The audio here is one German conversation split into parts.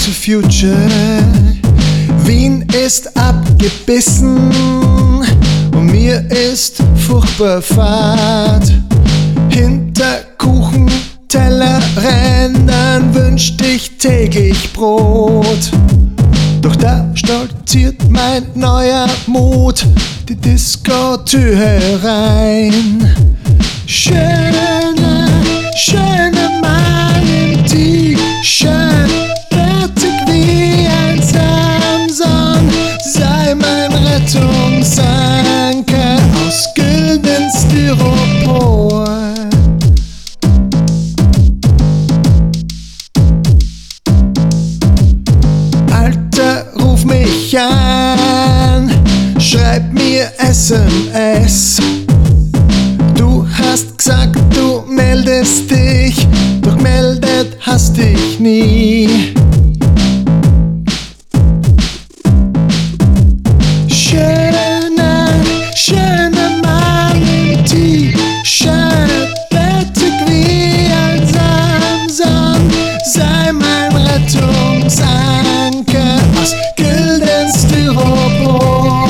heute Future. Wien ist abgebissen und mir ist furchtbar fad. Hinter Kuchentellerrändern wünscht ich täglich Brot. Doch da stolziert mein neuer Mut die Disco-Tür herein. Schöne Mann im T-Shirt, fertig wie ein Samson, sei mein Rettungsanker aus gülden Styropor. Alter, ruf mich an, schreib mir SMS. Du hast gesagt, du meldest dich, doch meldet hast dich nie. Schöner Mann im T-Shirt, fertig wie ein Samson, sei mein Rettungsanker aus gülden Styropor.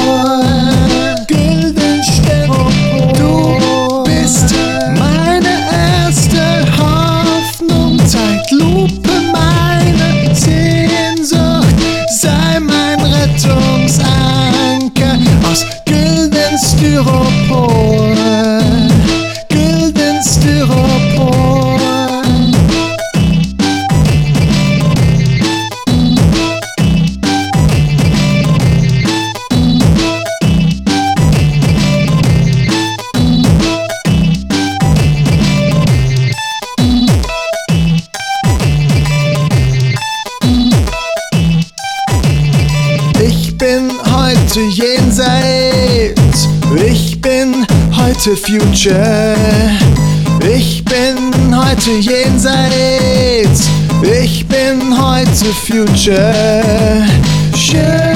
Zeitlupe meine Sehnsucht, sei mein Rettungsanker aus gülden Styropor. Gülden Styropor. Ich bin heute jenseits, ich bin heute Future. Ich bin heute jenseits, ich bin heute Future.